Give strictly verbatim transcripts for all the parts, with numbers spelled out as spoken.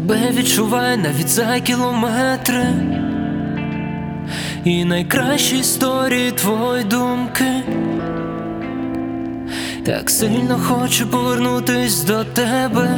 тебе відчуваю навіть за кілометри, і найкращі історії твої думки. Так сильно хочу повернутись до тебе.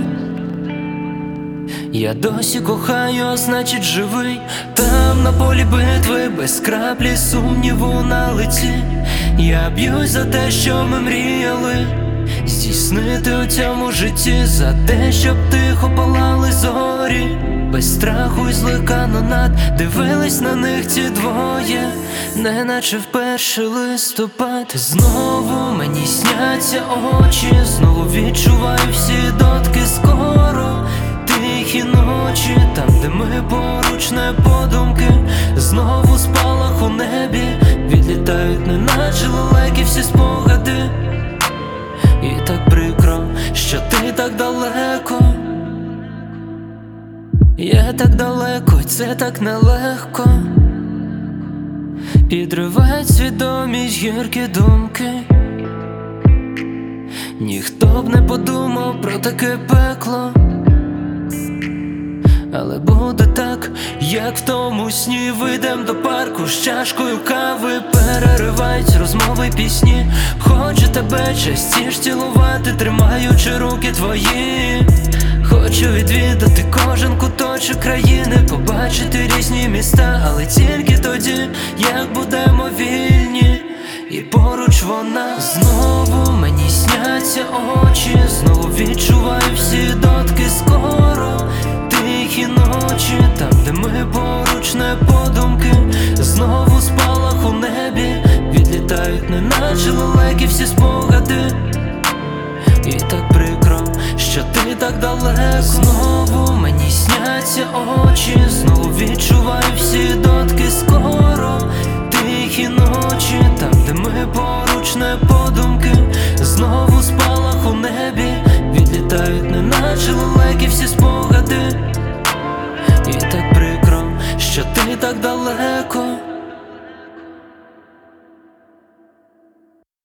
Я досі кохаю, а значить живий. Там на полі битви, без краплі сумніву на лиці. Я б'юсь за те, що ми мріяли здійснити у цьому житті, за те, щоб тихо палали зорі, без страху й злякано над дивились на них ці двоє, неначе в перший листопад. Знову мені сняться очі, знову відчуваю всі дотки скоро. Тихі ночі, там, де ми поруч, не подумки. Знову спалах у небі, відлітають неначе лелеки всі спогади. І так прикро, що ти так далеко. Я так далеко, і це так нелегко. Підривають свідомість гіркі думки. Ніхто б не подумав про таке пекло, але буде так, як в тому сні. Вийдем до парку з чашкою кави, переривають розмови, пісні. Хочу тебе частіше цілувати, тримаючи руки твої. Хочу відвідати кожен куточок країни, побачити різні міста, але тільки тоді, як будемо вільні. І поруч вона. Знову мені сняться очі, знову відчуваю всі дотки скоро. Тихі ночі, там, де ми поруч, не подумки. Знову спалах у небі, відлітають неначе лелеки всі спогади. І так прикро, що ти так далеко. Знову мені сняться очі, знову відчуваю всі дотки скоро. Тихі ночі, там, де ми поруч, не подумки. Знову спалах у небі, відлітають неначе лелеки всі спогади. І так прикро, що ти так далеко.